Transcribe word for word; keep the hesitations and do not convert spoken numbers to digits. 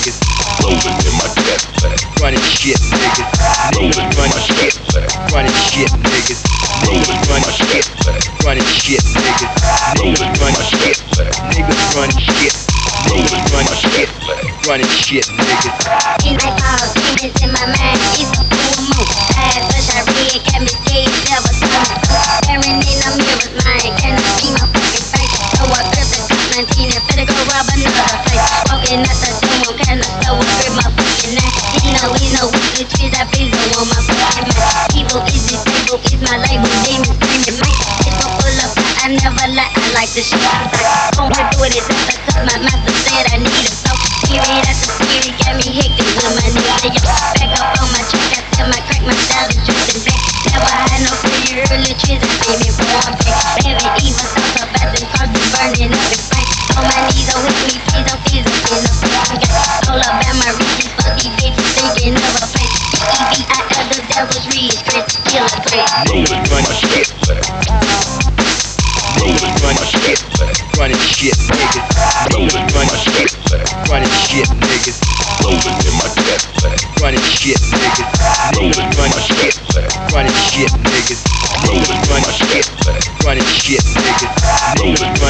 niggas. Rolling in my Cadillac. Running shit, niggas. Rolling in my Cadillac. Running shit, niggas. Rolling in my Cadillac. Running shit, niggas. Rolling in my Cadillac. Niggas running shit. Rolling in my Cadillac. Running shit, niggas. In my house, demons in my mind, it's a full moon. Eyes push I read, got me scared, never told me. Staring in the mirror's mind, can I see my fucking face? So I grip the top nineteen and finna go rob another place. Walking out the door, kinda slow, I grip my fucking knife. You know, you know, with the trees, I breathe on my fucking mind. Evil is disabled, is my label, demons screaming, man. It's so full of fire, I never lie, I like the shit I like. Don't do it, it's at the top, my master said I need a flow. Spirit after spirit, got me hectic with my nigga, yo. Back up on my check, I tell my crack, my style is dressed in black. Never had no fear, early trees, I say me for one pack. Baby, even talk about them cars be burning up in flames. On my knees, don't hit me, please don't please don't in the fucking game. All about my riches, fuck these bitches, thinking of a place. D E V I L, the devil's reach, Chris, kill a place. Rolling in my Cadillac. Rolling in my Cadillac. Running shit, niggas. Rolling in my Cadillac. Running shit, niggas. Rolling in my Cadillac. Running shit, niggas. Rolling in my Cadillac. Running shit, niggas. Rolling in my Cadillac. Running shit, niggas. Rolling in